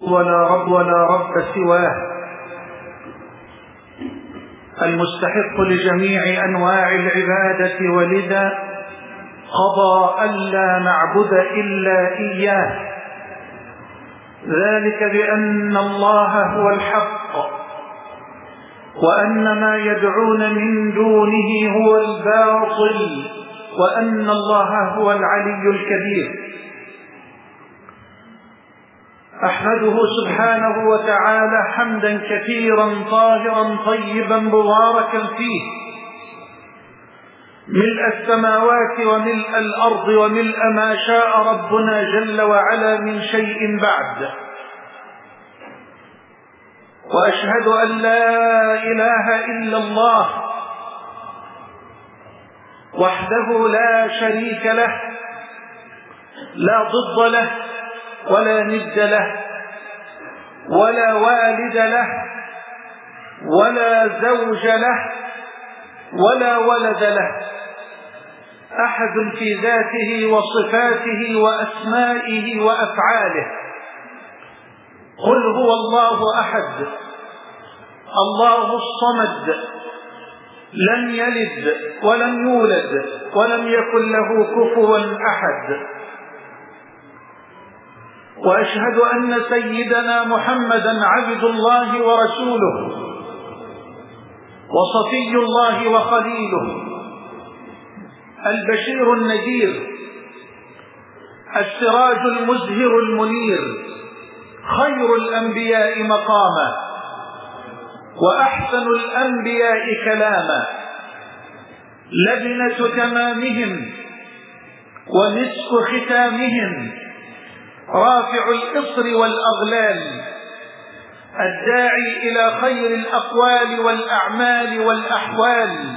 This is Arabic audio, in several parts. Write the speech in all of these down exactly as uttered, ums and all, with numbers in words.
ولا رب ولا رب سواه، المستحق لجميع أنواع العبادة، ولذا قضى ألا نعبد إلا إياه، ذلك بأن الله هو الحق وأن ما يدعون من دونه هو الباطل، وأن الله هو العلي الكبير. أحمده سبحانه وتعالى حمدا كثيرا طاهرا طيبا مباركا فيه، ملء السماوات وملء الأرض وملء ما شاء ربنا جل وعلا من شيء بعد. وأشهد أن لا إله إلا الله وحده لا شريك له، لا ضد له ولا ند له ولا والد له ولا زوج له ولا ولد له، أحد في ذاته وصفاته وأسمائه وأفعاله. قل هو الله أحد الله الصمد، لم يلد ولم يولد ولم يكن له كفوا أحد. وأشهد أن سيدنا محمدا عبد الله ورسوله وصفي الله وخليله، البشير النذير، السراج المزهر المنير، خير الأنبياء مقاما وأحسن الأنبياء كلاما، لبنة تمامهم ونصف ختامهم، رافع الإصر والأغلال، الداعي إلى خير الأقوال والأعمال والأحوال،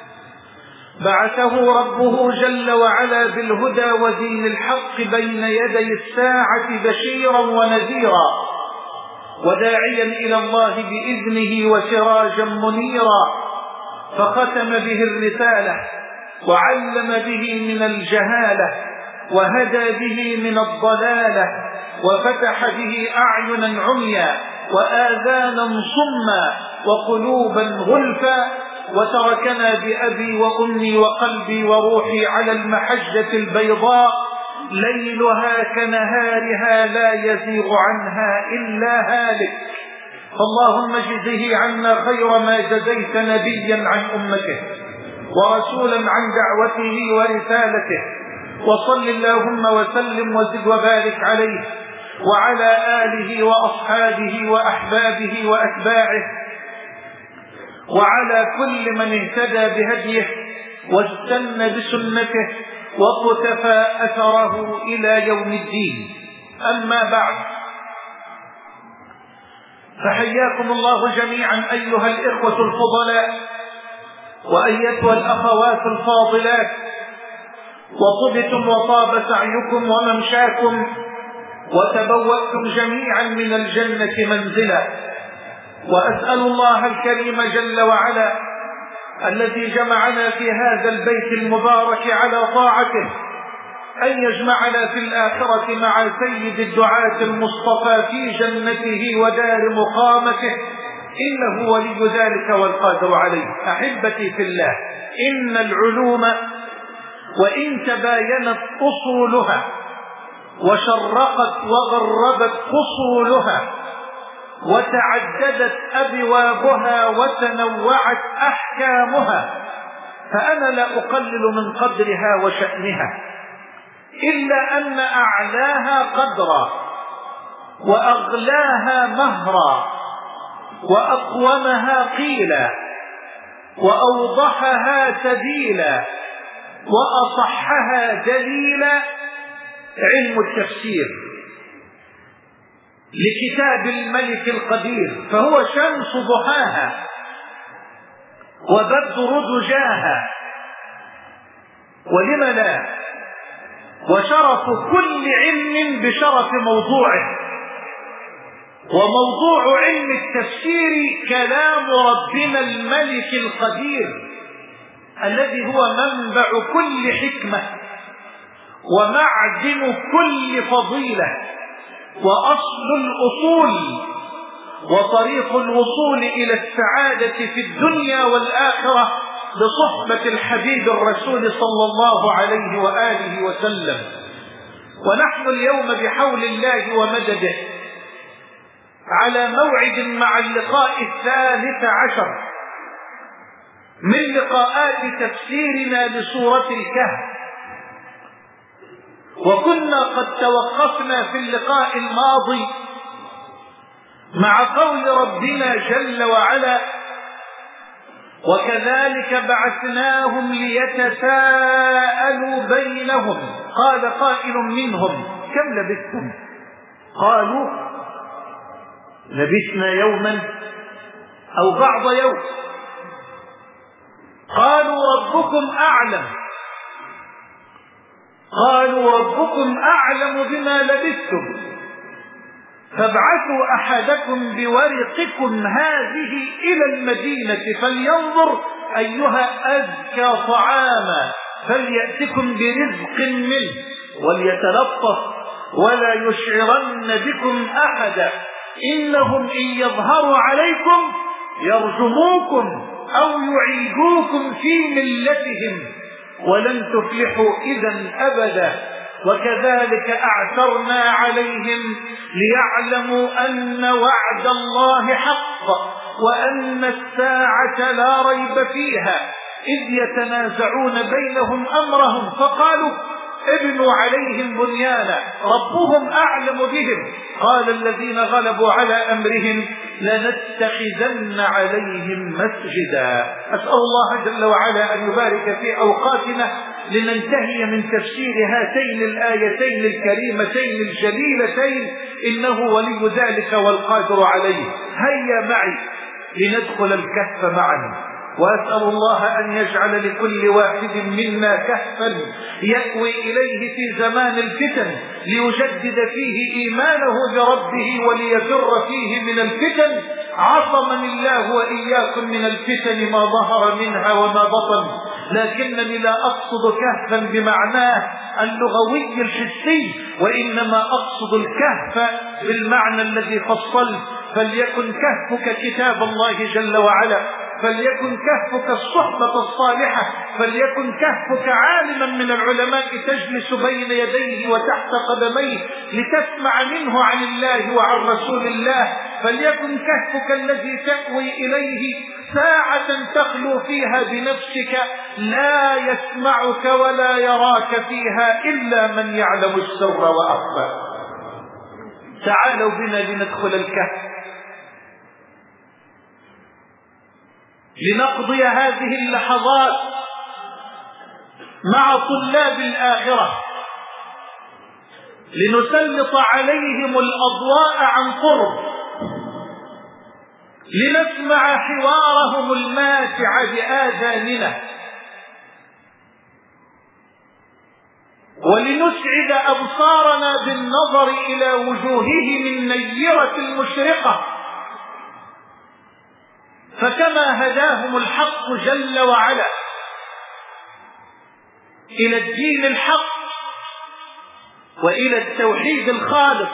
بعثه ربه جل وعلا بالهدى ودين الحق بين يدي الساعة بشيرا ونذيرا، وداعيا إلى الله بإذنه وسراجا منيرا، فختم به الرسالة وعلم به من الجهالة وهدى به من الضلالة، وفتح به أعينا عميا وآذانا صما وقلوبا غلفا، وتركنا بأبي وأمي وقلبي وروحي على المحجة البيضاء، ليلها كنهارها لا يزيغ عنها إلا هالك. فاللهم اجزه عنا خير ما جزيت نبيا عن أمته ورسولا عن دعوته ورسالته، وصل اللهم وسلم وزد وبارك عليه وعلى آله وأصحابه وأحبابه وأتباعه وعلى كل من اهتدى بهديه واستنى بسنته وقتفى أثره إلى يوم الدين. أما بعد، فحياكم الله جميعا أيها الإخوة الفضلاء وأيتها الأخوات الفاضلات، وطبتم وطاب سعيكم وممشاكم وتبوأتم جميعا من الجنة منزلا. وأسأل الله الكريم جل وعلا الذي جمعنا في هذا البيت المبارك على طاعته أن يجمعنا في الآخرة مع سيد الدعاة المصطفى في جنته ودار مقامته، إنه ولي ذلك والقادر عليه. أحبتي في الله، إن العلوم وإن تباينت أصولها وشرقت وغربت فصولها وتعددت أبوابها وتنوعت أحكامها، فأنا لا أقلل من قدرها وشأنها، إلا أن أعلاها قدرا وأغلاها مهرا وأقومها قيلا وأوضحها سبيلا وأصحها دليلا علم التفسير لكتاب الملك القدير، فهو شمس ضحاها وبدر دجاها، ولم لا، وشرف كل علم بشرف موضوعه. وموضوع علم التفسير كلام ربنا الملك القدير الذي هو منبع كل حكمة ومعدن كل فضيلة وأصل الأصول وطريق الوصول إلى السعادة في الدنيا والآخرة بصحبة الحبيب الرسول صلى الله عليه وآله وسلم. ونحن اليوم بحول الله ومدده على موعد مع اللقاء الثالث عشر من لقاءات تفسيرنا لسورة الكهف. وكنا قد توقفنا في اللقاء الماضي مع قول ربنا جل وعلا: وكذلك بعثناهم ليتساءلوا بينهم قال قائل منهم كم لبثتم؟ قالوا لبثنا يوما أو بعض يوم. قالوا ربكم أعلم قالوا ربكم أعلم بما لبثتم فابعثوا أحدكم بورقكم هذه إلى المدينة فلينظر أيها أزكى طعاما فليأتكم برزق منه وليتلطف ولا يشعرن بكم أحدا إنهم إن يظهروا عليكم يرجموكم أو يعيدوكم في ملتهم ولن تفلحوا إذا أبدا. وكذلك أعثرنا عليهم ليعلموا أن وعد الله حق وأن الساعة لا ريب فيها إذ يتنازعون بينهم أمرهم فقالوا ابنوا عليهم بنيانا ربهم أعلم بهم قال الذين غلبوا على أمرهم لنتخذن عليهم مسجدا. أسأل الله جل وعلا أن يبارك في أوقاتنا لننتهي من تفسير هاتين الآيتين الكريمتين الجليلتين إنه ولي ذلك والقادر عليه. هيا معي لندخل الكهف معا، وأسأل الله أن يجعل لكل واحد منا كهفا يأوي إليه في زمان الفتن ليجدد فيه إيمانه بربه وليفر فيه من الفتن. عصمني الله وإياكم من الفتن ما ظهر منها وما بطن، لكنني لا أقصد كهفا بمعناه اللغوي الحسي وإنما أقصد الكهف بالمعنى الذي فصلت. فليكن كهفك كتاب الله جل وعلا، فليكن كهفك الصحبة الصالحة، فليكن كهفك عالما من العلماء تجلس بين يديه وتحت قدميه لتسمع منه عن الله وعن رسول الله، فليكن كهفك الذي تأوي إليه ساعة تخلو فيها بنفسك لا يسمعك ولا يراك فيها إلا من يعلم السر وأخفى. تعالوا بنا لندخل الكهف لنقضي هذه اللحظات مع طلاب الآخرة، لنسلط عليهم الأضواء عن قرب، لنسمع حوارهم الماتع بآذاننا، ولنسعد أبصارنا بالنظر إلى وجوههم النيرة المشرقة. فكما هداهم الحق جل وعلا إلى الدين الحق وإلى التوحيد الخالص،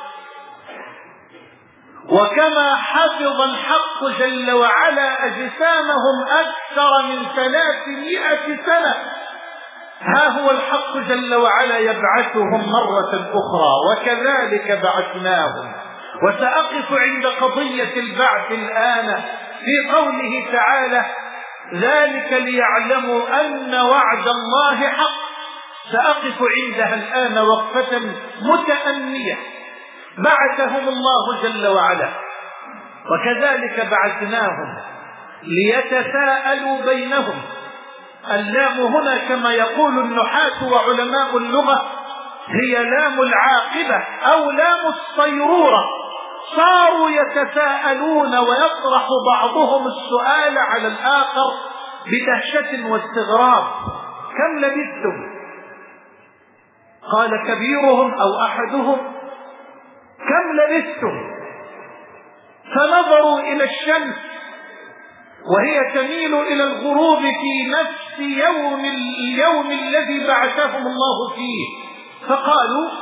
وكما حفظ الحق جل وعلا أجسامهم أكثر من ثلاثمائة سنة، ها هو الحق جل وعلا يبعثهم مرة أخرى. وكذلك بعثناهم. وسأقف عند قضية البعث الآن في قوله تعالى: ذلك ليعلموا أن وعد الله حق. سأقف عندها الآن وقفة متأنية. بعثهم الله جل وعلا، وكذلك بعثناهم ليتساءلوا بينهم. اللام هنا كما يقول النحاة وعلماء اللغة هي لام العاقبة أو لام الصيرورة. صاروا يتساءلون ويطرح بعضهم السؤال على الآخر بدهشة واستغراب: كم لبثتم؟ قال كبيرهم أو أحدهم: كم لبثتم؟ فنظروا إلى الشمس وهي تميل إلى الغروب في نفس يوم اليوم الذي بعثهم الله فيه، فقالوا: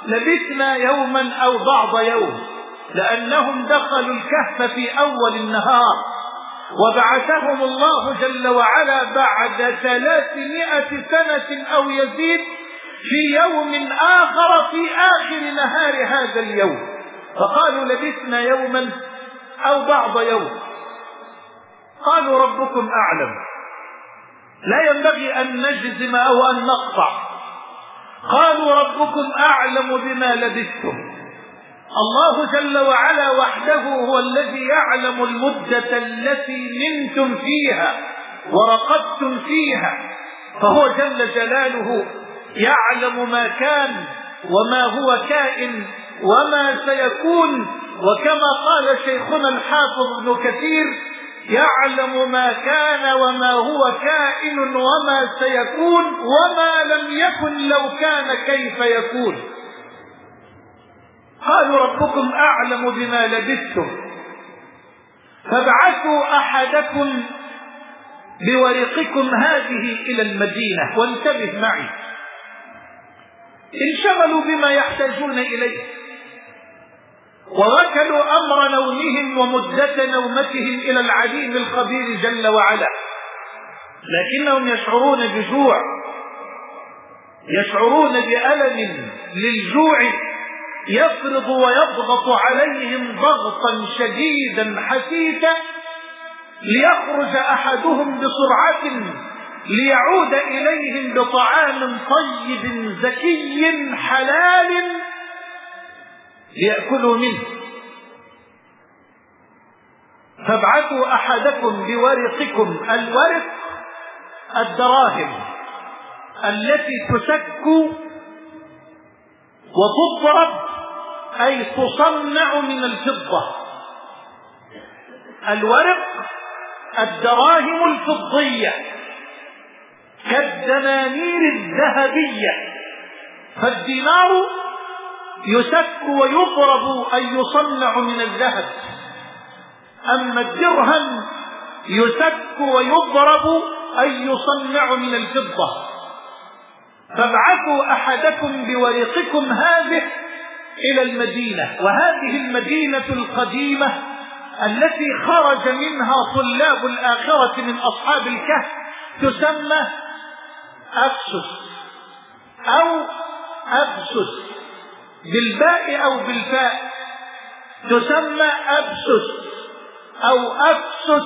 لبثنا يوما أو بعض يوم، لأنهم دخلوا الكهف في أول النهار، وبعثهم الله جل وعلا بعد ثلاثمائة سنة أو يزيد في يوم آخر في آخر نهار هذا اليوم، فقالوا لبثنا يوما أو بعض يوم. قالوا ربكم أعلم، لا ينبغي أن نجزم أو أن نقطع. قالوا ربكم أعلم بما لبثتم. الله جل وعلا وحده هو الذي يعلم المدة التي نمتم فيها ورقدتم فيها، فهو جل جلاله يعلم ما كان وما هو كائن وما سيكون، وكما قال شيخنا الحافظ ابن كثير: يعلم ما كان وما هو كائن وما سيكون وما لم يكن لو كان كيف يكون. قالوا ربكم أعلم بما لبثتم فابعثوا أحدكم بورقكم هذه إلى المدينة. وانتبه معي، انشغلوا بما يحتاجون إليه ووكلوا أمر نومهم ومدة نومتهم إلى العليم الخبير جل وعلا، لكنهم يشعرون بجوع، يشعرون بألم للجوع يفرض ويضغط عليهم ضغطا شديدا حثيثا، ليخرج أحدهم بسرعة ليعود إليهم بطعام طيب زكي حلال ليأكلوا منه. فابعثوا أحدكم بورقكم. الورق الدراهم التي تسك وتضرب، أي تصنع من الفضة. الورق الدراهم الفضية كالدنانير الذهبية، فالدينار يسك ويضرب أي يصنع من الذهب، أما الدرهم يسك ويضرب أي يصنع من الفضة. فابعثوا أحدكم بورقكم هذه إلى المدينة، وهذه المدينة القديمة التي خرج منها طلاب الآخرة من أصحاب الكهف تسمى أبسس أو أبسس، بالباء أو بالفاء تسمى أبسس أو أبسس.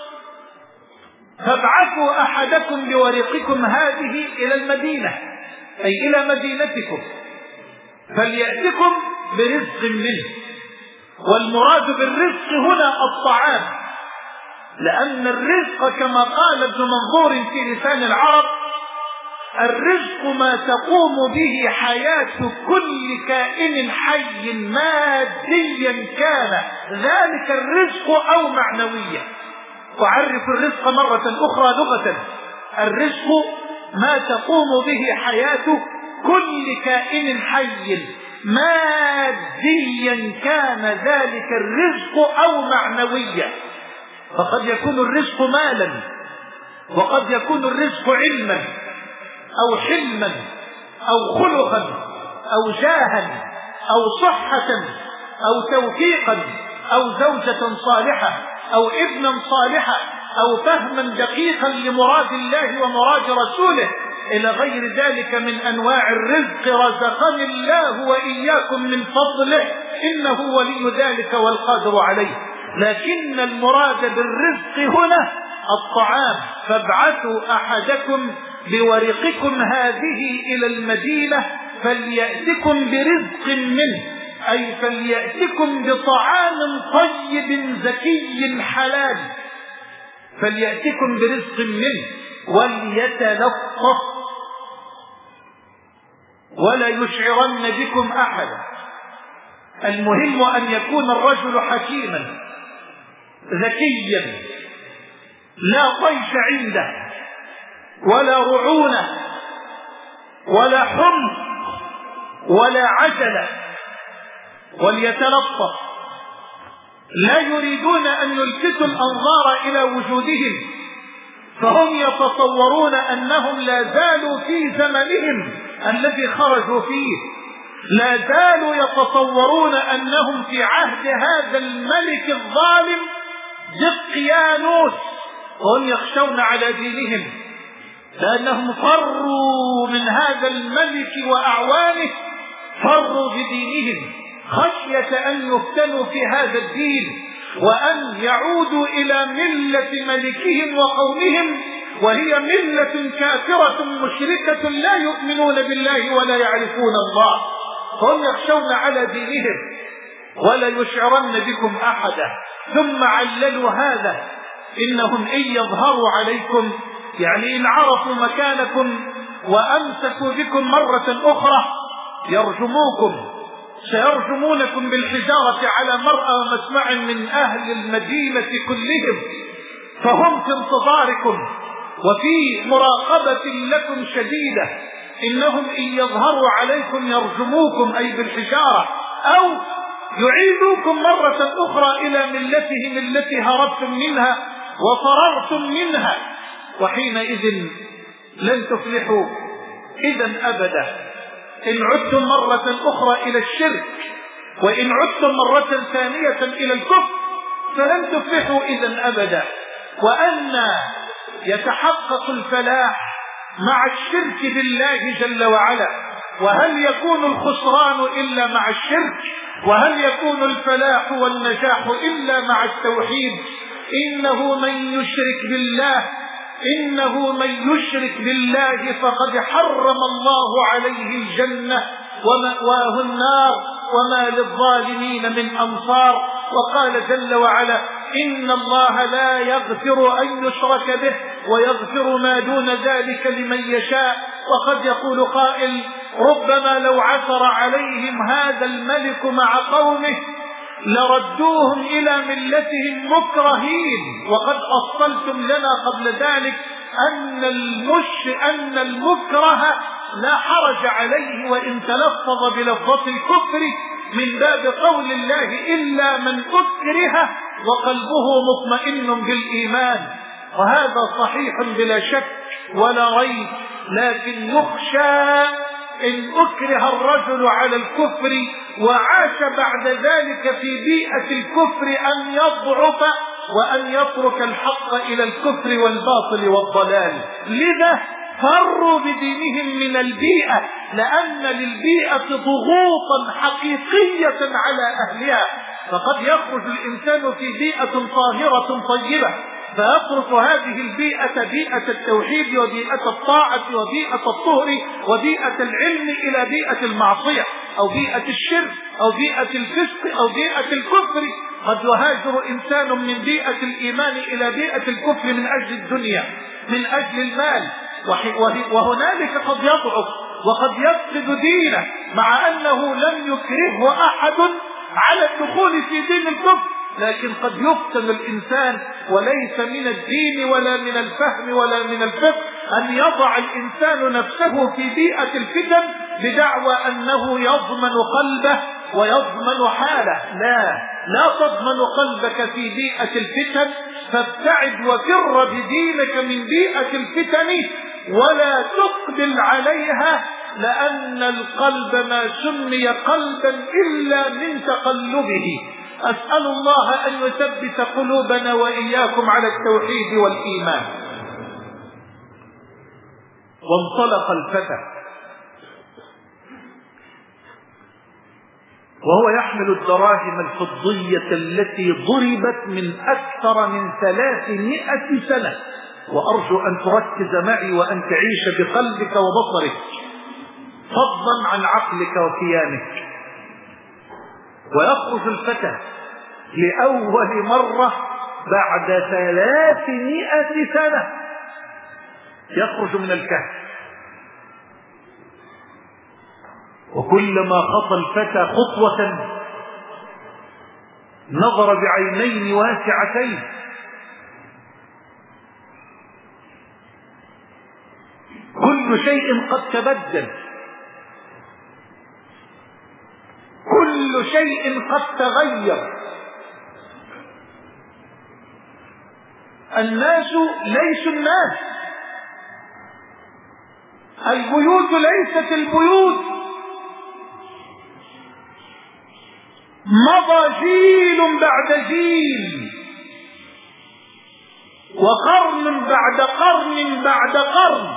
فابعثوا أحدكم بورقكم هذه إلى المدينة، أي إلى مدينتكم، فليأتكم برزق منه. والمراد بالرزق هنا الطعام، لأن الرزق كما قال ابن منظور في لسان العرب: الرزق ما تقوم به حياة كل كائن حي ماديا كان ذلك الرزق أو معنويا. وعرف الرزق مرة أخرى لغة: الرزق ما تقوم به حياة كل كائن حي ماديا كان ذلك الرزق أو معنويا. فقد يكون الرزق مالا، وقد يكون الرزق علما أو حلما أو خلقا أو جاها أو صحة أو توفيقا أو زوجة صالحة أو ابنا صالحا أو فهما دقيقا لمراد الله ومراد رسوله إلى غير ذلك من أنواع الرزق. رزقني الله وإياكم من فضله إنه ولي ذلك والقادر عليه. لكن المراد بالرزق هنا الطعام. فابعثوا أحدكم بورقكم هذه إلى المدينة فليأتكم برزق منه، أي فليأتكم بطعام طيب زكي حلال، فليأتكم برزق منه وليتلطف ولا يشعرن بكم أحدا. المهم أن يكون الرجل حكيما ذكيا، لا طيش عنده ولا رعونة ولا حمق ولا عجلة، وليتلطف. لا يريدون أن يلفتوا الأنظار إلى وجودهم، فهم يتصورون أنهم لا زالوا في زمنهم الذي خرجوا فيه، لا زالوا يتصورون أنهم في عهد هذا الملك الظالم دقيانوس، وهم يخشون على دينهم لأنهم فروا من هذا الملك وأعوانه، فروا بدينهم خشية أن يفتنوا في هذا الدين وأن يعودوا إلى ملة ملكهم وقومهم، وهي ملة كافرة مشركة لا يؤمنون بالله ولا يعرفون الله، هم يخشون على دينهم ولا يشعرن بكم أحدا. ثم عللوا هذا، إنهم إن يظهروا عليكم، يعني إن عرفوا مكانكم وأمسكوا بكم مرة أخرى يرجموكم، سيرجمونكم بالحجارة على مرأى ومسمع من أهل المدينة كلهم، فهم في انتظاركم وفي مراقبة لكم شديدة. إنهم إن يظهروا عليكم يرجموكم أي بالحجارة، أو يعيدوكم مرة أخرى إلى ملتهم التي هربتم منها وفررتم منها، وحينئذ لن تفلحوا إذا أبدا. إن عدتم مرة أخرى إلى الشرك وإن عدتم مرة ثانية إلى الكفر فلن تفلحوا إذا أبدا. وأن يتحقق الفلاح مع الشرك بالله جل وعلا؟ وهل يكون الخسران إلا مع الشرك؟ وهل يكون الفلاح والنجاح إلا مع التوحيد؟ إنه من يشرك بالله إنه من يشرك بالله فقد حرم الله عليه الجنة ومأواه النار وما للظالمين من أنصار. وقال جل وعلا: إن الله لا يغفر أن يشرك به ويغفر ما دون ذلك لمن يشاء. وقد يقول قائل: ربما لو عثر عليهم هذا الملك مع قومه لردوهم إلى ملتهم مكرهين. وقد أصلتم لنا قبل ذلك أن المش أن المكره لا حرج عليه وإن تلفظ بلفظة الكفر، من باب قول الله: إلا من أكره وقلبه مطمئن بالإيمان. وهذا صحيح بلا شك ولا ريب، لكن يخشى إن أكره الرجل على الكفر وعاش بعد ذلك في بيئة الكفر أن يضعف وأن يترك الحق إلى الكفر والباطل والضلال. لذا فروا بدينهم من البيئة، لأن للبيئة ضغوطا حقيقية على أهلها. فقد يخرج الإنسان في بيئة طاهرة طيبة فيترك هذه البيئة، بيئة التوحيد وبيئة الطاعة وبيئة الطهر وبيئة العلم، إلى بيئة المعصية أو بيئة الشرك أو بيئة الفسق أو بيئة الكفر. قد يهاجر إنسان من بيئة الإيمان إلى بيئة الكفر من أجل الدنيا، من أجل المال، وهنالك قد يضعف وقد يفقد دينه مع أنه لم يكرهه أحد على الدخول في دين الكفر، لكن قد يفتن الإنسان. وليس من الدين ولا من الفهم ولا من الفقه أن يضع الإنسان نفسه في بيئة الفتن بدعوى أنه يضمن قلبه ويضمن حاله. لا لا تضمن قلبك في بيئة الفتن، فابتعد وفر بدينك من بيئة الفتن ولا تقبل عليها، لأن القلب ما سمي قلبا إلا من تقلبه. أسأل الله أن يثبت قلوبنا وإياكم على التوحيد والإيمان. وانطلق الفتى وهو يحمل الدراهم الفضية التي ضربت من أكثر من ثلاثمائة سنة. وأرجو أن تركز معي وأن تعيش بقلبك وبصرك فضلا عن عقلك وكيانك. ويخرج الفتى لأول مرة بعد ثلاثمائة سنة، يخرج من الكهف. وكلما خطى الفتى خطوة نظر بعينين واسعتين، كل شيء قد تبدل، كل شيء قد تغير. الناس ليسوا الناس، البيوت ليست البيوت، مضى جيل بعد جيل، وقرن بعد قرن بعد قرن،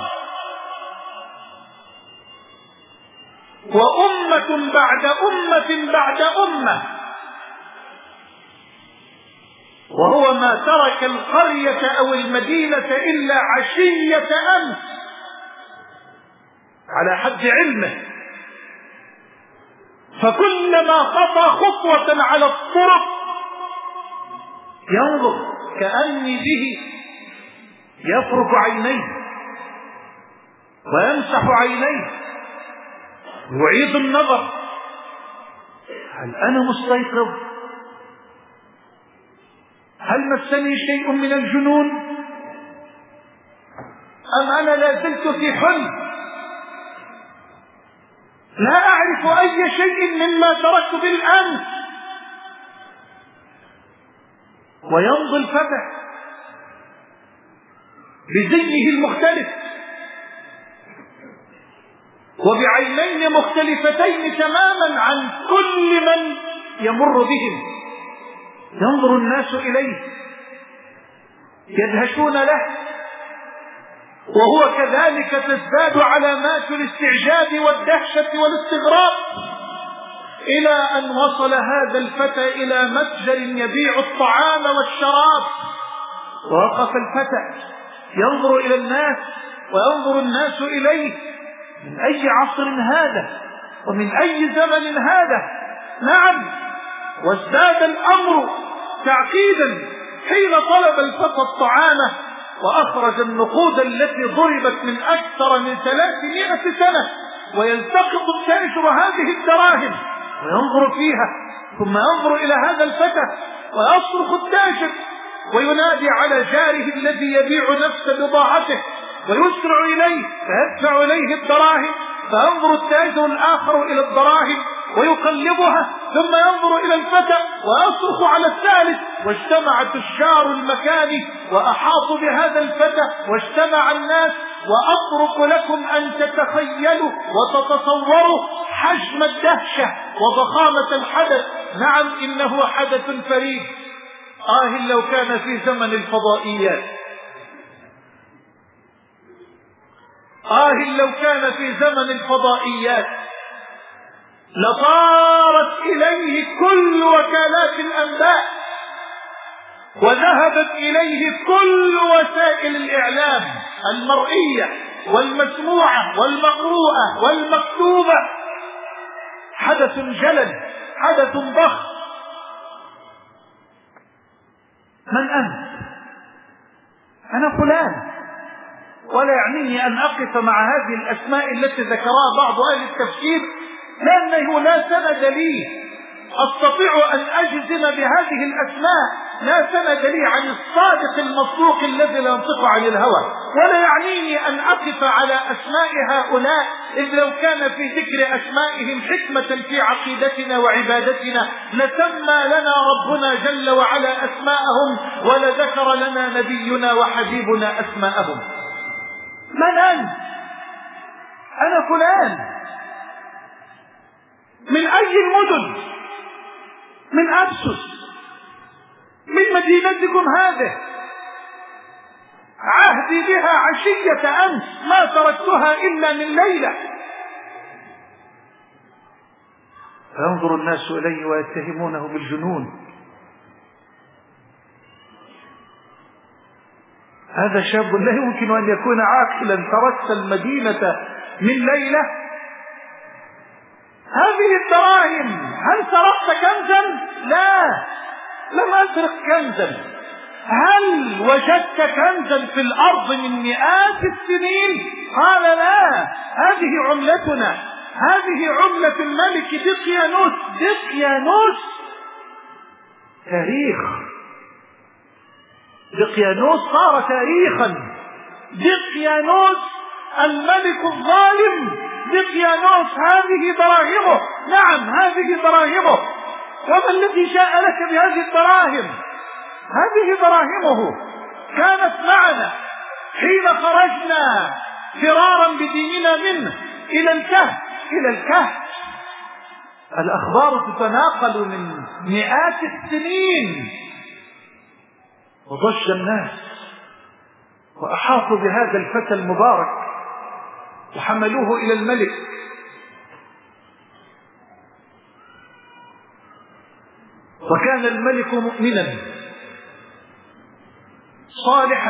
وأمة بعد أمة بعد أمة، وهو ما ترك القرية أو المدينة إلا عشية أمس على حد علمه. فكلما خطى خطوة على الطرق ينظر كأني به يفرك عينيه ويمسح عينيه ويعيد النظر: هل أنا مستيقظ؟ هل مسني شيء من الجنون؟ أم أنا لا زلت في حلم لا أعرف أي شيء مما تركت بالأمس؟ ويمضي الفتى بزيه المختلف وبعينين مختلفتين تماما عن كل من يمر بهم. ينظر الناس إليه يدهشون له، وهو كذلك تزداد علامات الاستعجاب والدهشة والاستغراب، إلى أن وصل هذا الفتى إلى متجر يبيع الطعام والشراب. ووقف الفتى ينظر إلى الناس وينظر الناس إليه: من أي عصر هذا ومن أي زمن هذا؟ نعم. وازداد الأمر تعقيدا حين طلب الفتى الطعام وأخرج النقود التي ضربت من أكثر من ثلاثمائة سنة، ويلتقط التاجر هذه الدراهم وينظر فيها، ثم ينظر إلى هذا الفتى ويصرخ التاجر وينادي على جاره الذي يبيع نفس بضاعته ويسرع إليه فيدفع إليه الدراهم، فينظر التاجر الآخر إلى الدراهم ويقلبها، ثم ينظر إلى الفتى ويصرخ على الثالث، واجتمع تجار المكان وأحاطوا بهذا الفتى واجتمع الناس. وأطرق لكم أن تتخيلوا وتتصوروا حجم الدهشة وضخامة الحدث. نعم، إنه حدث فريد. آه لو كان في زمن الفضائيات، آه لو كان في زمن الفضائيات لطارت إليه كل وكالات الأنباء وذهبت إليه كل وسائل الإعلام المرئية والمسموعة والمقروءة والمكتوبة. حدث جلل، حدث ضخم. من أنت؟ أنا فلان، ولا يعنيني أن أقف مع هذه الأسماء التي ذكرها بعض أهل التفسير، لأنه لا سند لي أستطيع أن أجزم بهذه الأسماء، لا سند لي عن الصادق المصدوق الذي لا ينطق عن الهوى، ولا يعنيني أن أقف على أسماء هؤلاء، إذ لو كان في ذكر أسمائهم حكمة في عقيدتنا وعبادتنا لسمى لنا ربنا جل وعلا أسماءهم ولذكر لنا نبينا وحبيبنا أسماءهم. من أنت؟ أنا فلان. من أي المدن؟ من أبسس، من مدينتكم هذه. عهدي بها عشية أمس، ما تركتها إلا من ليلة. فينظر الناس إليه ويتهمونه بالجنون. هذا شاب لا يمكن أن يكون عاقلا، تركت المدينة من ليلة. هذه الدراهم، هل سرقت كنزا؟ لا، لم أسرق كنزا. هل وجدت كنزا في الأرض من مئات السنين؟ قال لا، هذه عملتنا، هذه عملة الملك دقيانوس. دقيانوس تاريخ، دقيانوس صار تاريخا. دقيانوس الملك الظالم، دقيانوس هذه دراهمه. نعم، هذه دراهمه. وما الذي جاء لك بهذه الدراهم؟ هذه دراهمه كانت معنا حين خرجنا فرارا بديننا منه إلى الكهف. إلى الكهف. الأخبار تتناقل من مئات السنين، وضج الناس وأحاطوا بهذا الفتى المبارك وحملوه إلى الملك. وكان الملك مؤمنا صالحا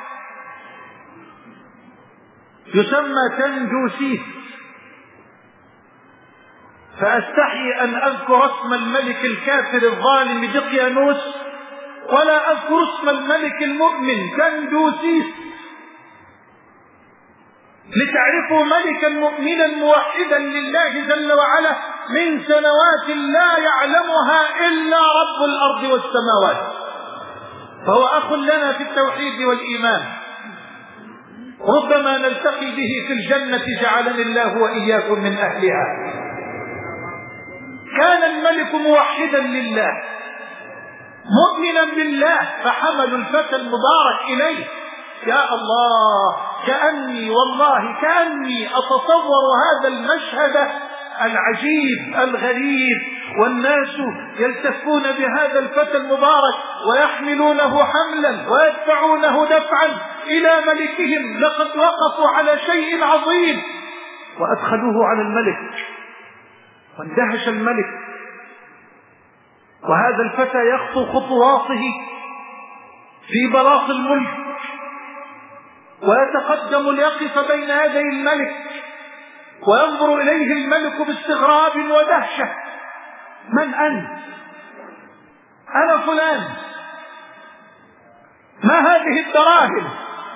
يسمى تنجوسيس، فأستحي أن أذكر اسم الملك الكافر الظالم دقيانوس ولا أذكر اسم الملك المؤمن تنجوسيس، لتعرفوا ملكا مؤمنا موحدا لله جل وعلا من سنوات لا يعلمها إلا رب الأرض والسماوات، فهو أخ لنا في التوحيد والإيمان، ربما نلتقي به في الجنة جعلني الله وإياكم من أهلها. كان الملك موحدا لله مؤمنا بالله، فحملوا الفتى المبارك إليه. يا الله، كأني والله كأني أتصور هذا المشهد العجيب الغريب، والناس يلتفون بهذا الفتى المبارك ويحملونه حملا ويدفعونه دفعا إلى ملكهم. لقد وقفوا على شيء عظيم، وأدخلوه على الملك، واندهش الملك، وهذا الفتى يخطو خطواته في بلاط الملك ويتقدم ليقف بين يدي الملك، وينظر إليه الملك باستغراب ودهشة. من أنت؟ أنا فلان. ما هذه الدراهم؟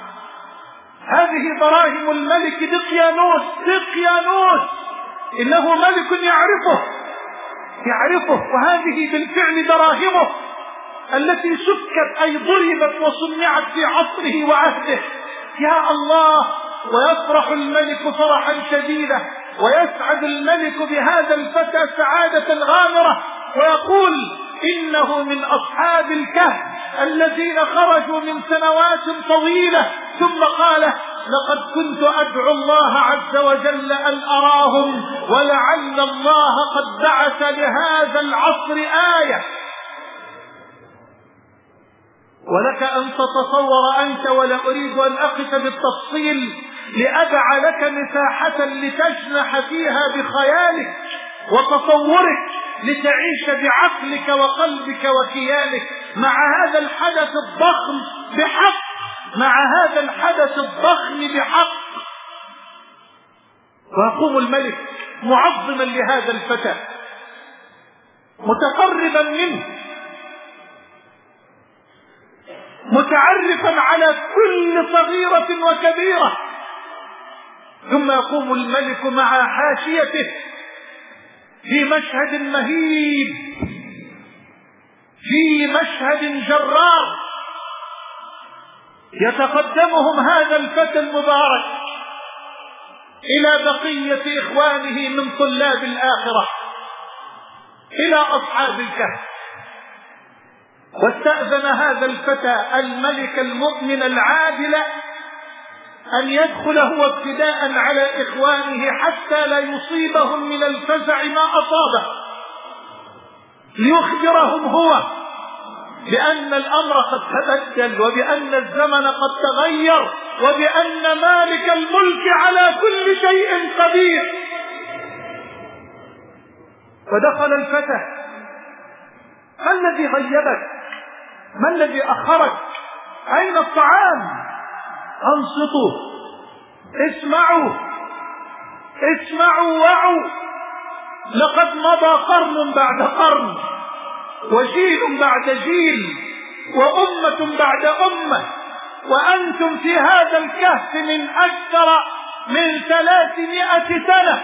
هذه دراهم الملك دقيانوس. دقيانوس إنه ملك يعرفه يعرفه وهذه بالفعل دراهمه التي سكت أي ضربت وصنعت في عصره وعهده. يا الله، ويفرح الملك فرحا شديدا، ويسعد الملك بهذا الفتى سعادة غامرة، ويقول إنه من أصحاب الكهف الذين خرجوا من سنوات طويلة. ثم قال: لقد كنت أدعو الله عز وجل أن أراهم، ولعل الله قد بعث لهذا العصر آية. ولك أن تتصور أنت، ولا أريد أن أقف بالتفصيل لأدع لك مساحة لتجنح فيها بخيالك وتصورك، لتعيش بعقلك وقلبك وكيانك مع هذا الحدث الضخم بحق مع هذا الحدث الضخم بحق. ويقوم الملك معظما لهذا الفتى، متقربا منه، متعرفا على كل صغيرة وكبيرة. ثم يقوم الملك مع حاشيته في مشهد مهيب، في مشهد جرار، يتقدمهم هذا الفتى المبارك إلى بقية إخوانه من طلاب الآخرة، إلى أصحاب الكهف. واستأذن هذا الفتى الملك المؤمن العادل أن يدخل هو ابتداء على إخوانه حتى لا يصيبهم من الفزع ما أصابه، ليخبرهم هو بأن الأمر قد تبدل، وبأن الزمن قد تغير، وبأن مالك الملك على كل شيء قدير. فدخل الفتى: ما الذي غيبك؟ ما الذي أخرك؟ أين الطعام؟ أنصتوا، اسمعوا اسمعوا وعوا، لقد مضى قرن بعد قرن، وجيل بعد جيل، وأمة بعد أمة، وأنتم في هذا الكهف من أكثر من ثلاثمائة سنة.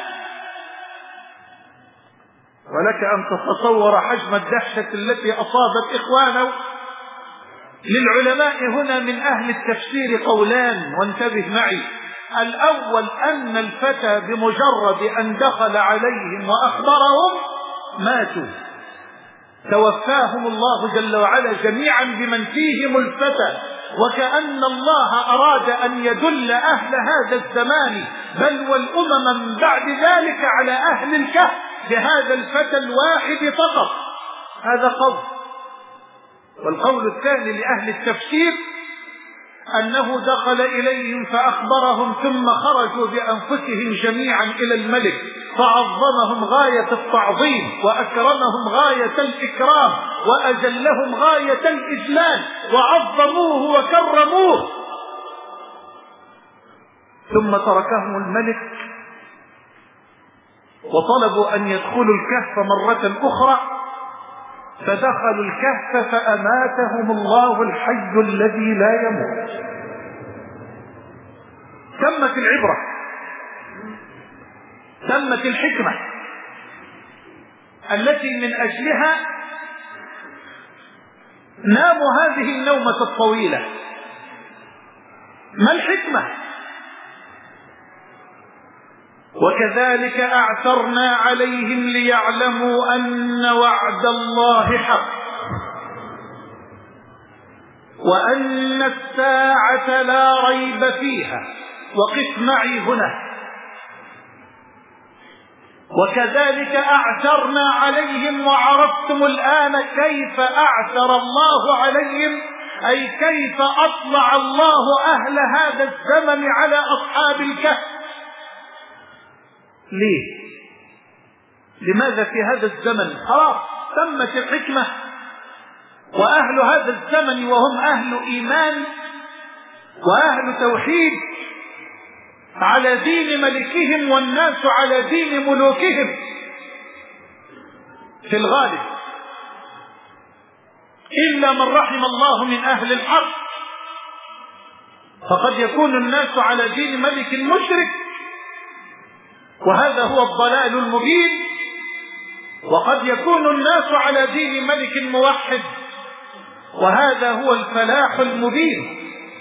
ولك أن تتصور حجم الدهشة التي أصابت إخوانه. للعلماء هنا من أهل التفسير قولان، وانتبه معي. الأول أن الفتى بمجرد أن دخل عليهم وأخبرهم ماتوا، توفاهم الله جل وعلا جميعا بمن فيهم الفتى، وكأن الله أراد أن يدل أهل هذا الزمان بل والأمم من بعد ذلك على أهل الكهف بهذا الفتى الواحد فقط. هذا قول. والقول الثاني لأهل التفسير أنه دخل إليهم فأخبرهم ثم خرجوا بأنفسهم جميعا إلى الملك فعظمهم غاية التعظيم وأكرمهم غاية الإكرام وأجلهم غاية الإجلال وعظموه وكرموه، ثم تركهم الملك وطلبوا أن يدخلوا الكهف مرة أخرى، فدخلوا الكهف فأماتهم الله الحي الذي لا يموت. تمت العبرة، تمت الحكمة التي من أجلها ناموا هذه النومة الطويلة. ما الحكمة؟ وكذلك أعثرنا عليهم ليعلموا أن وعد الله حق وأن الساعة لا ريب فيها. وقف معي هنا. وكذلك أعثرنا عليهم، وعرفتم الآن كيف أعثر الله عليهم، أي كيف أطلع الله أهل هذا الزمن على أصحاب الكهف. ليه؟ لماذا في هذا الزمن؟ خلاص تمت الحكمة، وأهل هذا الزمن وهم أهل إيمان وأهل توحيد على دين ملكهم والناس على دين ملوكهم في الغالب، إلا من رحم الله من أهل الحق، فقد يكون الناس على دين ملك مشرك وهذا هو الضلال المبين، وقد يكون الناس على دين ملك موحد وهذا هو الفلاح المبين.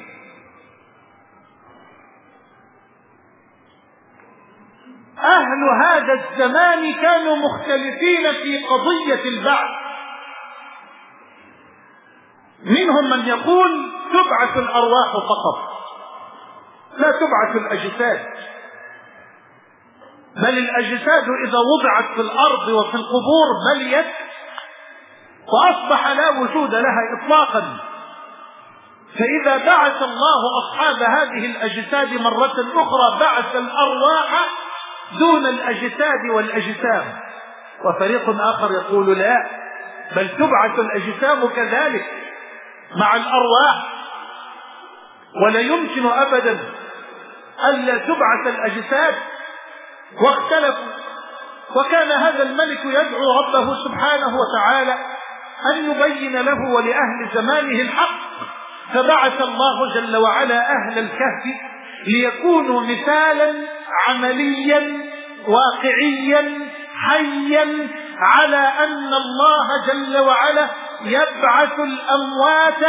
أهل هذا الزمان كانوا مختلفين في قضية البعث. منهم من يقول تبعث الأرواح فقط، لا تبعث الأجساد، بل الأجساد إذا وضعت في الأرض وفي القبور بليت وأصبح لا وجود لها إطلاقا، فإذا بعث الله أصحاب هذه الأجساد مرة أخرى بعث الأرواح دون الأجساد والأجسام. وفريق آخر يقول لا، بل تبعث الأجسام كذلك مع الأرواح، ولا يمكن أبدا ألا تبعث الأجساد. واختلفوا، وكان هذا الملك يدعو ربه سبحانه وتعالى أن يبين له ولأهل زمانه الحق، فبعث الله جل وعلا أهل الكهف ليكونوا مثالا عمليا واقعيا حيا على أن الله جل وعلا يبعث الأموات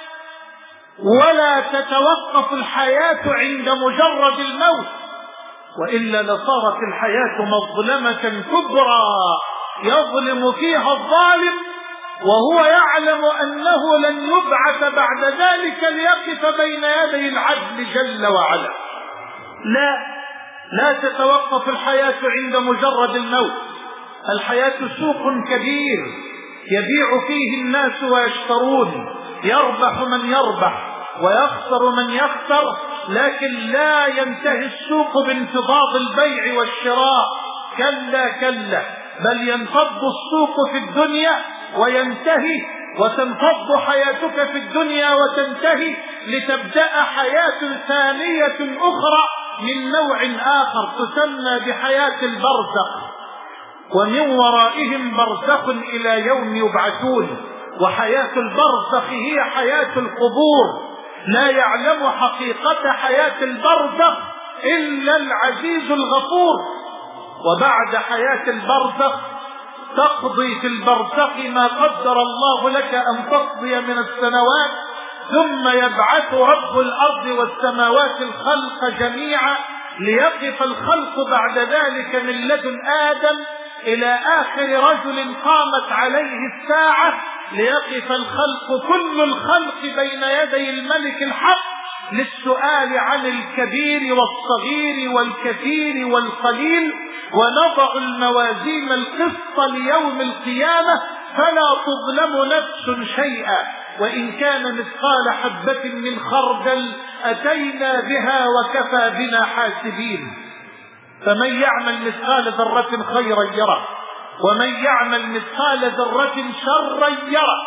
ولا تتوقف الحياة عند مجرد الموت، وإلا لصارت الحياة مظلمة كبرى يظلم فيها الظالم وهو يعلم أنه لن يبعث بعد ذلك ليقف بين يدي العدل جل وعلا. لا لا تتوقف الحياة عند مجرد الموت. الحياة سوق كبير يبيع فيه الناس ويشترون، يربح من يربح ويخسر من يخسر، لكن لا ينتهي السوق بانتفاض البيع والشراء، كلا كلا، بل ينفض السوق في الدنيا وينتهي، وتنفض حياتك في الدنيا وتنتهي، لتبدأ حياة ثانية أخرى من نوع آخر تسمى بحياة البرزخ، ومن ورائهم برزخ إلى يوم يبعثون. وحياة البرزخ هي حياة القبور، لا يعلم حقيقة حياة البرزخ إلا العزيز الغفور. وبعد حياة البرزخ تقضي في البرزخ ما قدر الله لك أن تقضي من السنوات، ثم يبعث رب الأرض والسماوات الخلق جميعا ليقف الخلق بعد ذلك من لدن آدم إلى آخر رجل قامت عليه الساعة، ليقف الخلق كل الخلق بين يدي الملك الحق للسؤال عن الكبير والصغير والكثير والقليل، ونضع الموازين القسط ليوم القيامة فلا تظلم نفس شيئا وإن كان مثقال حبة من خردل أتينا بها وكفى بنا حاسبين. فمن يعمل مثقال ذرة خيرا يره ومن يعمل مثقال ذرة شرا يره.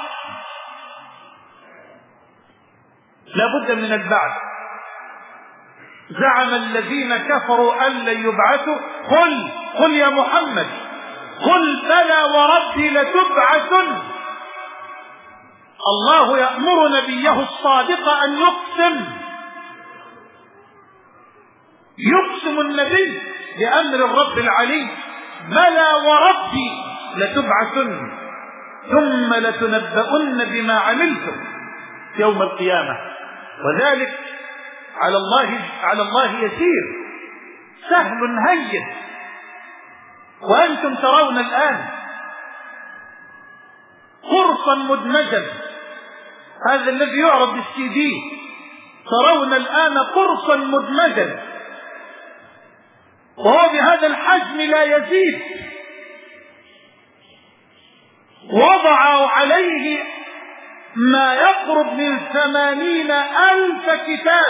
لابد من البعث. زعم الذين كفروا أن لن يبعثوا قل قل يا محمد قل بلى وربي لتبعثن. الله يأمر نبيه الصادق أن يقسم يقسم النبي بأمر الرب العلي بلى وربي لتبعثن ثم لتنبؤن بما عملتم يوم القيامة. وذلك على الله على الله يسير سهل هين. وأنتم ترون الآن قرصا مدمجا، هذا الذي يعرض بالسي دي، ترون الآن قرصا مدمجا وهو بهذا الحجم لا يزيد، وضعوا عليه ما يقرب من ثمانين ألف كتاب.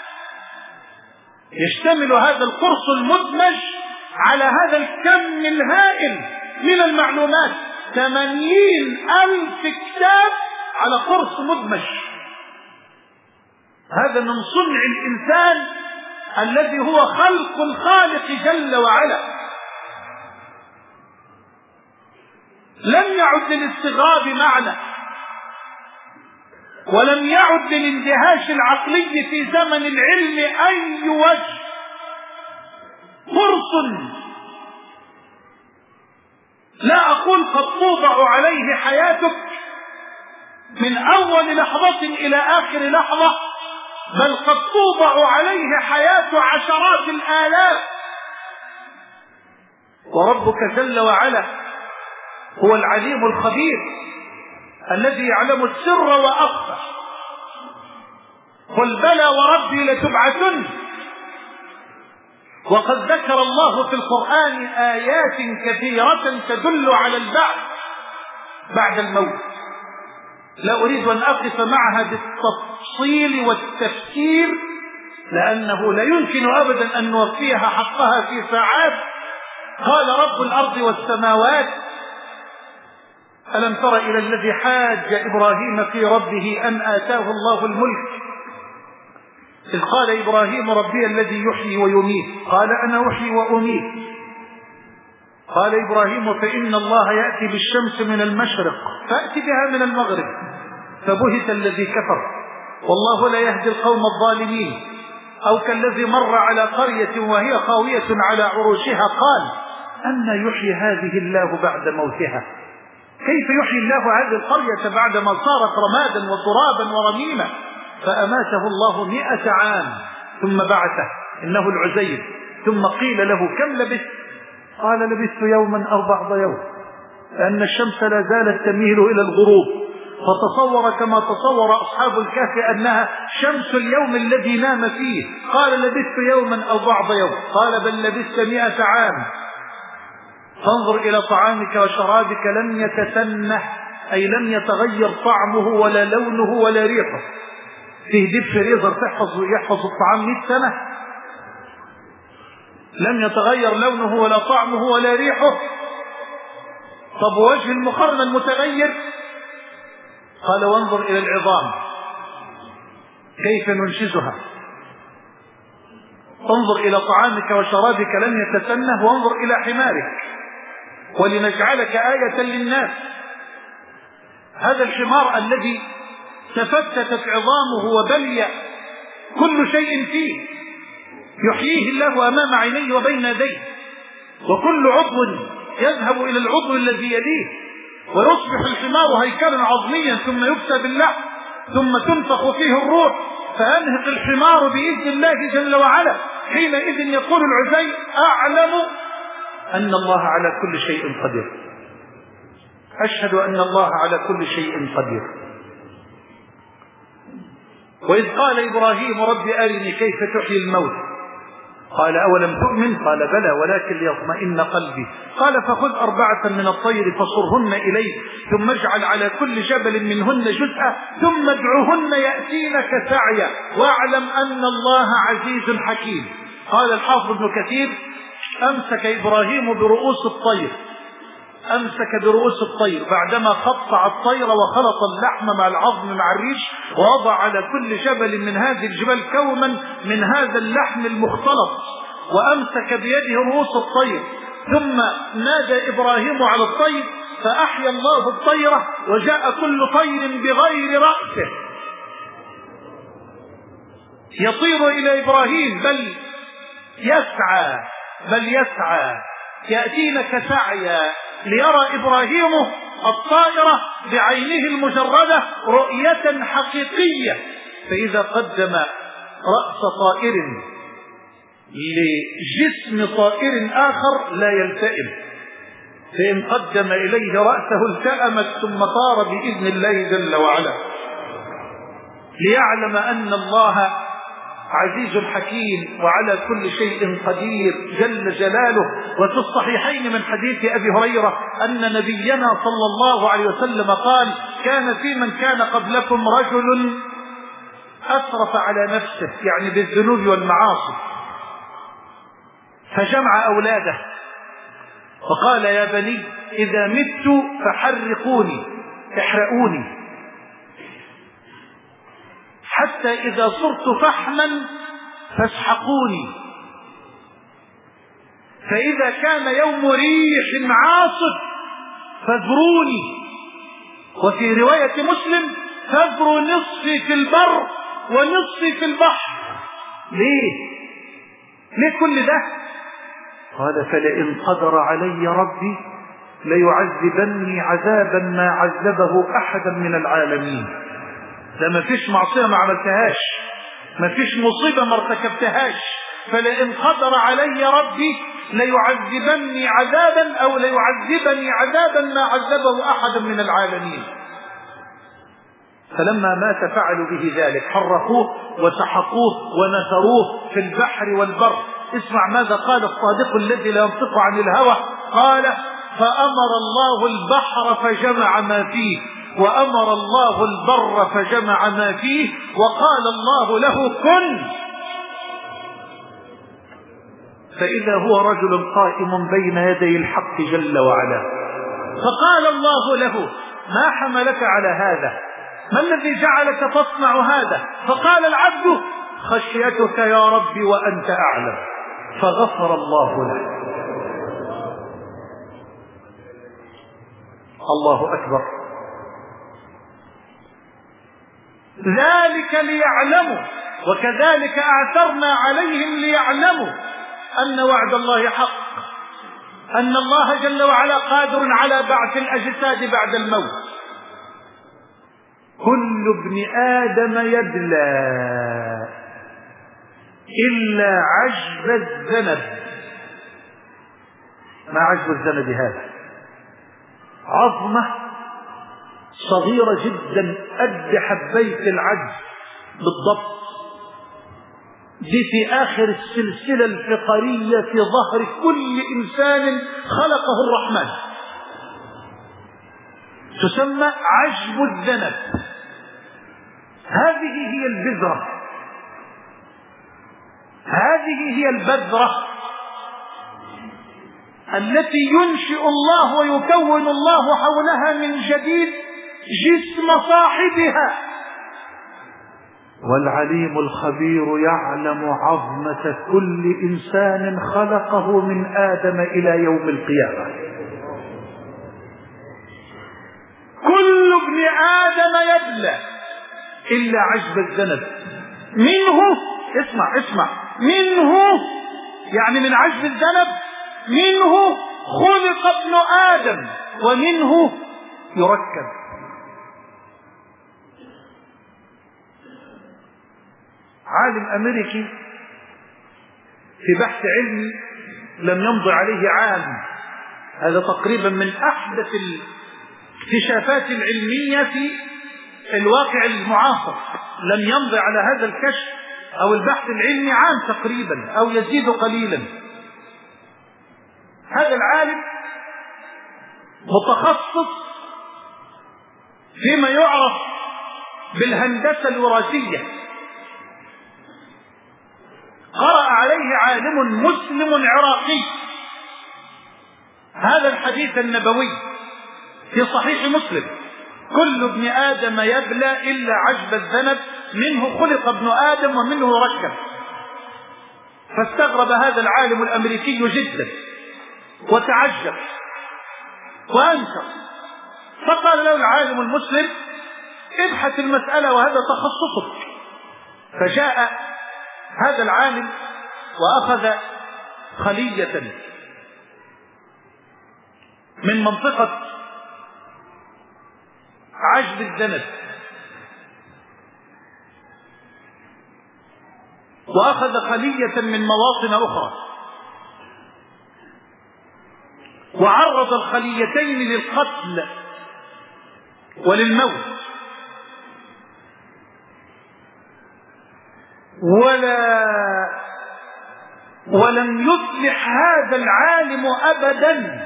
يشتمل هذا القرص المدمج على هذا الكم الهائل من المعلومات، ثمانين ألف كتاب على قرص مدمج. هذا من صنع الإنسان الذي هو خلق الخالق جل وعلا. لم يعد للاستغراب معنى ولم يعد للاندهاش العقلي في زمن العلم أي وجه. قرص لا أقول قد توضع عليه حياتك من أول لحظة إلى آخر لحظة، بل قد توضع عليه حياة عشرات الآلاف. وربك جل وعلا هو العليم الخبير الذي يعلم السر وأخفى. قل بلى وربي لتبعثن. وقد ذكر الله في القرآن آيات كثيرة تدل على البعث بعد الموت، لا أريد أن أقف معها بالتفصيل والتفسير لأنه لا يمكن أبدا أن نوفيها حقها في ساعات. قال رب الأرض والسماوات ألم تر إلى الذي حاج إبراهيم في ربه أن آتاه الله الملك إذ قال إبراهيم ربي الذي يحيي ويميت قال أنا أحيي وأميت. قال إبراهيم فإن الله يأتي بالشمس من المشرق فأتي بها من المغرب فبهت الذي كفر والله لا يهدي القوم الظالمين. أو كالذي مر على قرية وهي خاوية على عروشها قال أن يحيي هذه الله بعد موتها. كيف يحيي الله هذه القرية بعدما صارت رمادا وترابا ورميما؟ فأماته الله مئة عام ثم بعثه إنه العزير. ثم قيل له كم لبثت؟ قال لبثت يوما أو بعض يوم، لأن الشمس لا زالت تميل إلى الغروب، فتصور كما تصور أصحاب الكهف أنها شمس اليوم الذي نام فيه. قال لبثت يوما أو بعض يوم، قال بل لبثت مئة عام. فانظر إلى طعامك وشرابك لم يتسنه، أي لم يتغير طعمه ولا لونه ولا ريحه. فيه ديب فريزر تحفظ يحفظ الطعام مئة سنة لم يتغير لونه ولا طعمه ولا ريحه. طب وجه المقارنة المتغير؟ قال وانظر إلى العظام كيف ننشزها. انظر إلى طعامك وشرابك لم يتسنه، وانظر إلى حمارك ولنجعلك آية للناس. هذا الحمار الذي تفتتت عظامه وبلي كل شيء فيه يحييه الله أمام عينيه وبين يديه، وكل عضو يذهب إلى العضو الذي يليه، ويصبح الحمار هيكلا عظميا ثم يكسى باللحم ثم تنفخ فيه الروح فينهق الحمار بإذن الله جل وعلا. حينئذ يقول العزيز أعلم أن الله على كل شيء قدير. أشهد أن الله على كل شيء قدير. وإذ قال إبراهيم رب أرني كيف تحيي الموت قال أولم تؤمن؟ قال بلى ولكن ليطمئن قلبي. قال فخذ أربعة من الطير فصرهن إليك ثم اجعل على كل جبل منهن جزءا ثم ادعهن يأتينك سعيا واعلم أن الله عزيز حكيم. قال الحافظ ابن كثير أمسك إبراهيم برؤوس الطير أمسك برؤوس الطير بعدما قطع الطير وخلط اللحم مع العظم مع الريش ووضع على كل جبل من هذه الجبال كوما من هذا اللحم المختلط وأمسك بيده رؤوس الطير ثم نادى إبراهيم على الطير فأحيا الله الطيرة وجاء كل طير بغير رأسه يطير إلى إبراهيم بل يسعى بل يسعى يأتينك سعيا ليرى إبراهيم الطائرة بعينه المجردة رؤية حقيقية. فإذا قدم رأس طائر لجسم طائر آخر لا يلتئم، فإن قدم إليه رأسه التأمت ثم طار بإذن الله جل وعلا، ليعلم أن الله عزيز حكيم وعلى كل شيء قدير جل جلاله. وفي الصحيحين من حديث أبي هريرة أن نبينا صلى الله عليه وسلم قال كان في من كان قبلكم رجل أسرف على نفسه يعني بالذنوب والمعاصي فجمع أولاده وقال يا بني إذا مت فحرقوني احرقوني حتى إذا صرت فحما فاسحقوني، فإذا كان يوم ريح عاصف فاذروني، وفي رواية مسلم فاذروا نصفي في البر ونصفي في البحر. ليه؟ ليه كل ده؟ قال فلئن قدر علي ربي ليعذبني عذابا ما عذبه أحدا من العالمين. ده ما فيش معصية ما عملتهاش، ما فيش مصيبة ما ارتكبتهاش، فلئن قدر علي ربي ليعذبني عذابا أو ليعذبني عذابا ما عذبه أحدا من العالمين. فلما مات فعلوا به ذلك، حرقوه وسحقوه ونثروه في البحر والبر. اسمع ماذا قال الصادق الذي لا ينطق عن الهوى، قال فأمر الله البحر فجمع ما فيه وأمر الله البر فجمع ما فيه وقال الله له كن، فإذا هو رجل قائم بين يدي الحق جل وعلا، فقال الله له ما حملك على هذا؟ ما الذي جعلك تصنع هذا؟ فقال العبد خشيتك يا رب وأنت أعلم، فغفر الله له. الله أكبر. ذلك ليعلموا وكذلك أعثرنا عليهم ليعلموا أن وعد الله حق، أن الله جل وعلا قادر على بعث الأجساد بعد الموت. كل ابن آدم يبلى إلا عجب الذنب. ما عجب الذنب هذا؟ عظمة صغيرة جدا قد حبيت العجز بالضبط، دي في آخر السلسلة الفقرية في ظهر كل إنسان خلقه الرحمن، تسمى عجب الذنب. هذه هي البذرة، هذه هي البذرة التي ينشئ الله ويكون الله حولها من جديد جسم صاحبها. والعليم الخبير يعلم عظمة كل إنسان خلقه من آدم إلى يوم القيامة. كل ابن آدم يبلى إلا عجب الذنب. منه اسمع اسمع منه يعني من عجب الذنب منه خلق ابن آدم ومنه يركب. عالم أمريكي في بحث علمي لم يمضي عليه عام، هذا تقريبا من أحدث الاكتشافات العلمية في الواقع المعاصر، لم يمضي على هذا الكشف أو البحث العلمي عام تقريبا أو يزيد قليلا. هذا العالم متخصص فيما يعرف بالهندسة الوراثية. قرأ عليه عالم مسلم عراقي هذا الحديث النبوي في صحيح مسلم: كل ابن آدم يبلى إلا عجب الذنب، منه خلق ابن آدم ومنه ركب. فاستغرب هذا العالم الأمريكي جدا وتعجب وأنكر، فقال له العالم المسلم: ابحث المسألة وهذا تخصصك. فجاء هذا العالم وأخذ خلية من منطقة عجب الذنب، وأخذ خلية من مواطن أخرى، وعرض الخليتين للقتل وللموت، ولا ولم يصلح هذا العالم أبدا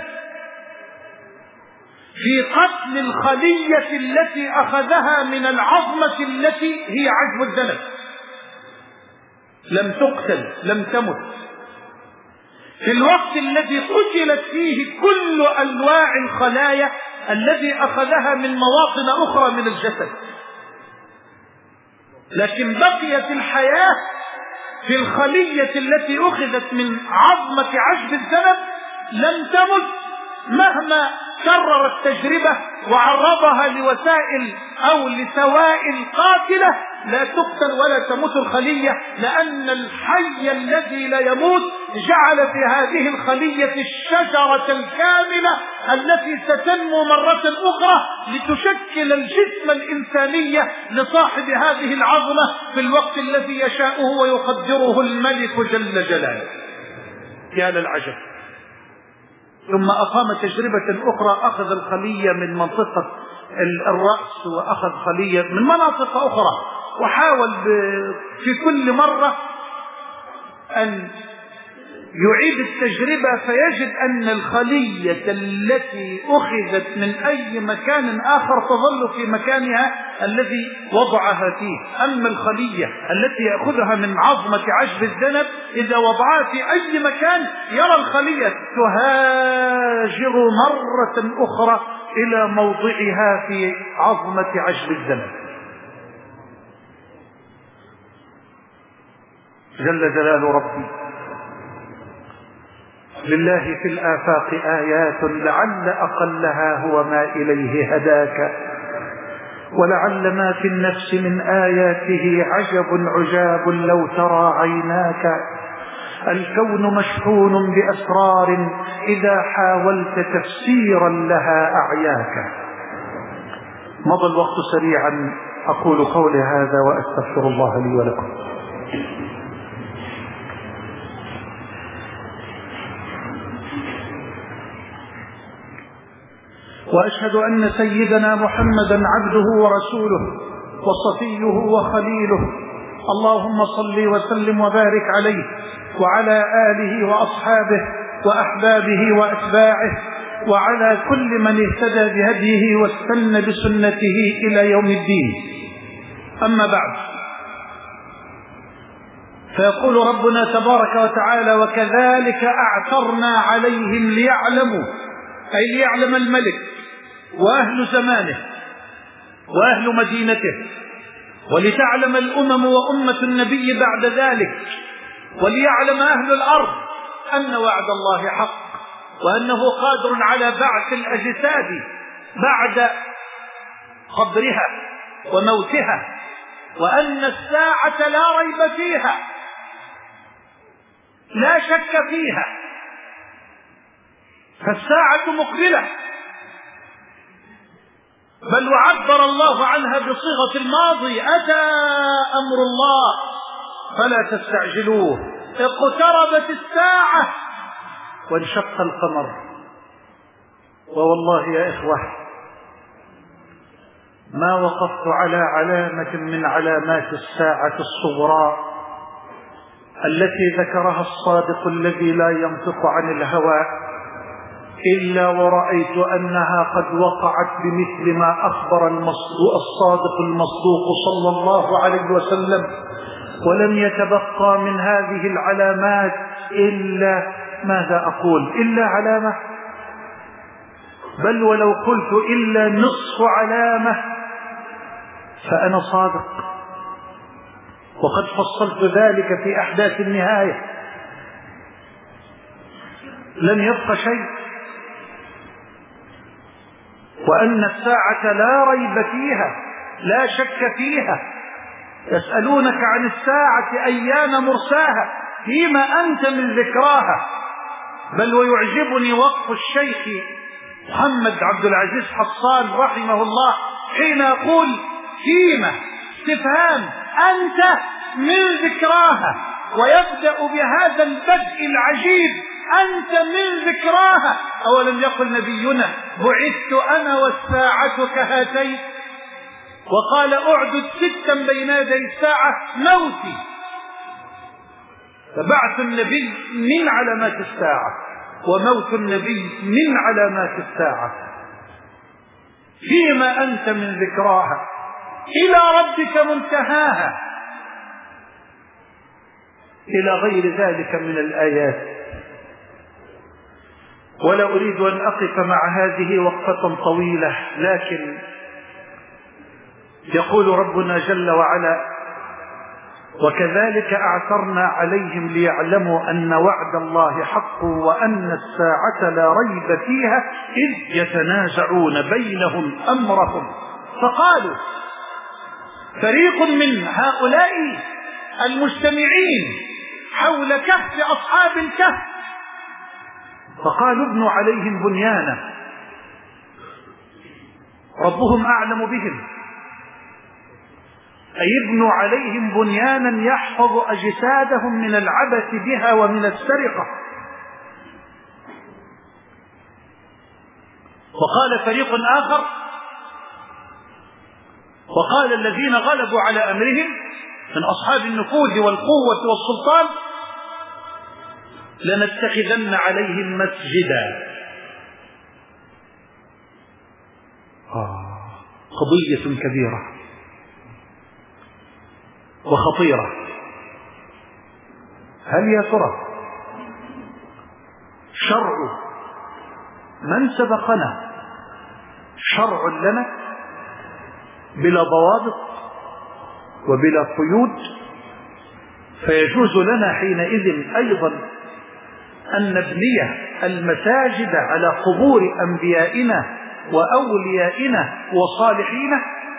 في قتل الخلية التي أخذها من العظمة التي هي عجب الذنب. لم تقتل، لم تمت، في الوقت الذي قتلت فيه كل أنواع الخلايا الذي أخذها من مواطن أخرى من الجسد، لكن بقيت الحياة في الخلية التي أخذت من عظمة عجب الذنب، لم تمت مهما كرر التجربة وعرضها لوسائل أو لسوائل قاتلة. لا تقتل ولا تموت الخلية، لأن الحي الذي لا يموت جعل في هذه الخلية الشجرة الكاملة التي ستنمو مرة أخرى لتشكل الجسم الإنساني لصاحب هذه العظمة في الوقت الذي يشاءه ويقدره الملك جل جلاله. يا للعجب. ثم أقام تجربة أخرى، أخذ الخلية من منطقة الرأس وأخذ خلية من مناطق أخرى، وحاول في كل مرة أن يعيد التجربة، فيجد أن الخلية التي أخذت من أي مكان آخر تظل في مكانها الذي وضعها فيه. أما الخلية التي يأخذها من عظمة عجب الذنب إذا وضعها في أي مكان يرى الخلية تهاجر مرة أخرى إلى موضعها في عظمة عجب الذنب. جل جلال ربي. لله في الآفاق آيات لعل أقلها هو ما إليه هداك، ولعل ما في النفس من آياته عجب عجاب لو ترى عيناك. الكون مشحون بأسرار إذا حاولت تفسيرا لها أعياك. مضى الوقت سريعا، أقول قولي هذا وأستغفر الله لي ولكم. وأشهد أن سيدنا محمدا عبده ورسوله وصفيه وخليله، اللهم صل وسلم وبارك عليه وعلى آله وأصحابه وأحبابه وأتباعه وعلى كل من اهتدى بهديه واستنى بسنته إلى يوم الدين. أما بعد، فيقول ربنا تبارك وتعالى: وكذلك أعثرنا عليهم ليعلموا، أي ليعلم الملك وأهل زمانه وأهل مدينته، ولتعلم الأمم وأمة النبي بعد ذلك، وليعلم أهل الأرض أن وعد الله حق، وأنه قادر على بعث الأجساد بعد قبرها وموتها، وأن الساعة لا ريب فيها، لا شك فيها، فالساعة مقبلة، بل وعبر الله عنها بصيغة الماضي: أتى أمر الله فلا تستعجلوه، اقتربت الساعة وانشق القمر. ووالله يا إخوة ما وقفت على علامة من علامات الساعة الصغرى التي ذكرها الصادق الذي لا ينطق عن الهوى إلا ورأيت أنها قد وقعت بمثل ما أخبر الصادق المصدوق صلى الله عليه وسلم، ولم يتبقى من هذه العلامات إلا ماذا أقول إلا علامة، بل ولو قلت إلا نصف علامة فأنا صادق، وقد فصلت ذلك في أحداث النهاية. لم يبق شيء، وأن الساعة لا ريب فيها لا شك فيها. يسألونك عن الساعة أيان مرساها فيما أنت من ذكراها. بل ويعجبني وقف الشيخ محمد عبد العزيز حصان رحمه الله حين يقول فيما استفهام أنت من ذكراها، ويبدأ بهذا البدء العجيب أنت من ذكراها. أولم يقل نبينا بعثت أنا والساعة كهاتين، وقال أعدد ستا بين يدي الساعة موتي. فبعث النبي من علامات الساعة، وموت النبي من علامات الساعة. فيما أنت من ذكراها إلى ربك منتهاها، إلى غير ذلك من الآيات. ولا أريد أن أقف مع هذه وقفة طويلة، لكن يقول ربنا جل وعلا وكذلك أعثرنا عليهم ليعلموا أن وعد الله حق وأن الساعة لا ريب فيها إذ يتنازعون بينهم أمرهم. فقالوا فريق من هؤلاء المجتمعين حول كهف أصحاب الكهف فقالوا ابنوا عليهم بنيانا ربهم أعلم بهم، أي ابنوا عليهم بنيانا يحفظ أجسادهم من العبث بها ومن السرقة. وقال فريق آخر وقال الذين غلبوا على أمرهم من أصحاب النفوذ والقوة والسلطان لنتخذن عليهم مسجدا. آه قضية كبيرة وخطيرة. هل يا ترى شرع من سبقنا شرع لنا بلا ضوابط وبلا قيود، فيجوز لنا حينئذ أيضا أن نبني المساجد على قبور أنبيائنا وأوليائنا وصالحينا؟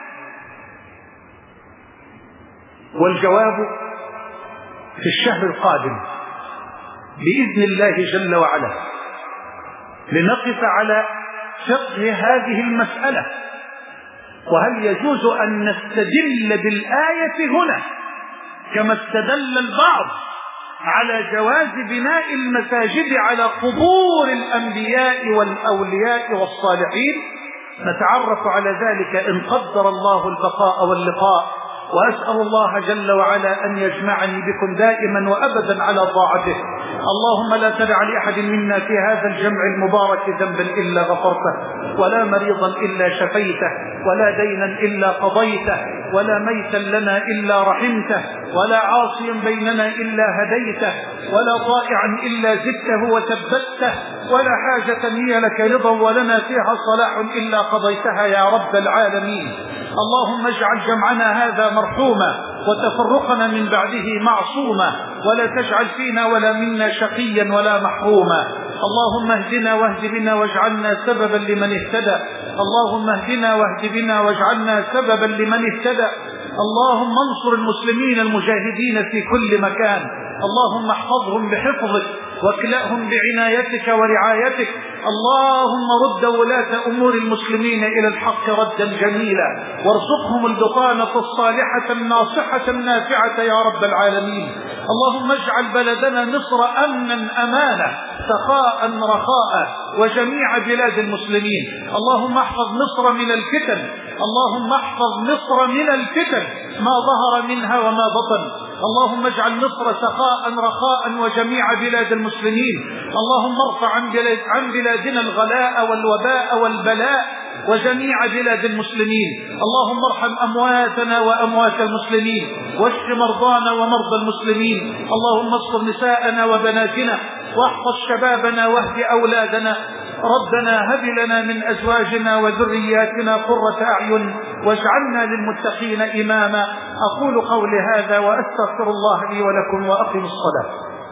والجواب في الشهر القادم بإذن الله جل وعلا لنقف على فقه هذه المسألة، وهل يجوز أن نستدل بالآية هنا كما استدل البعض على جواز بناء المساجد على قبور الأنبياء والأولياء والصالحين؟ نتعرف على ذلك إن قدر الله البقاء واللقاء، وأسأل الله جل وعلا أن يجمعني بكم دائما وأبدا على طاعته. اللهم لا تدع لأحد منا في هذا الجمع المبارك ذنبا إلا غفرته، ولا مريضا إلا شفيته، ولا دينا إلا قضيته، ولا ميتا لنا إلا رحمته، ولا عاصيا بيننا إلا هديته، ولا طائعا إلا زدته وثبته، ولا حاجة هي لك رضا ولنا فيها صلاح إلا قضيتها يا رب العالمين. اللهم اجعل جمعنا هذا مرحوما وتفرقنا من بعده معصوما، ولا تجعل فينا ولا منا شقيا ولا محروما. اللهم اهدنا واهد بنا واجعلنا سببا لمن اهتدى. اللهم اهدنا واهد بنا واجعلنا سببا لمن اهتدى. اللهم انصر المسلمين المجاهدين في كل مكان. اللهم احفظهم بحفظك واكلأهم بعنايتك ورعايتك. اللهم رد ولاة أمور المسلمين إلى الحق ردا جميلا، وارزقهم البطانة الصالحة الناصحة النافعة يا رب العالمين. اللهم اجعل بلدنا مصر أمنا أمانا سخاء رخاء وجميع بلاد المسلمين. اللهم احفظ مصر من الفتن، اللهم احفظ مصر من الفتن ما ظهر منها وما بطن. اللهم اجعل مصر سخاء رخاء وجميع بلاد المسلمين. اللهم ارفع عن, بلاد عن بلادنا الغلاء والوباء والبلاء وجميع بلاد المسلمين. اللهم ارحم أمواتنا وأموات المسلمين، واشف مرضانا ومرضى المسلمين. اللهم استر نساءنا وبناتنا، واحفظ شبابنا واهد أولادنا. ربنا هب لنا من أزواجنا وذرياتنا قرة أعين واجعلنا للمتقين إماما. أقول قولي هذا وأستغفر الله لي ولكم وأقم الصلاة.